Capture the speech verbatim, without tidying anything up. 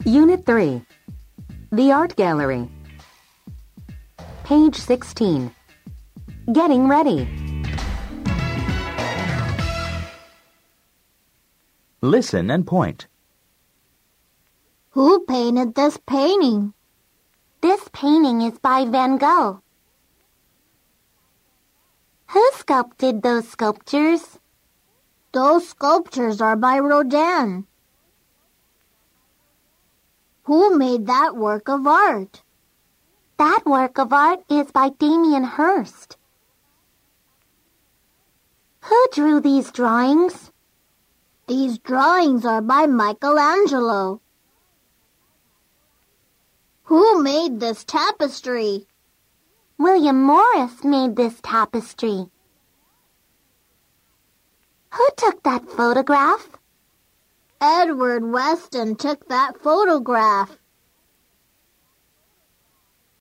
Unit three. The Art Gallery. Page sixteen. Getting ready. Listen and point. Who painted this painting? This painting is by Van Gogh. Who sculpted those sculptures? Those sculptures are by Rodin. Who made that work of art? That work of art is by Damien Hirst. Who drew these drawings? These drawings are by Michelangelo. Who made this tapestry? William Morris made this tapestry. Who took that photograph? Edward Weston took that photograph.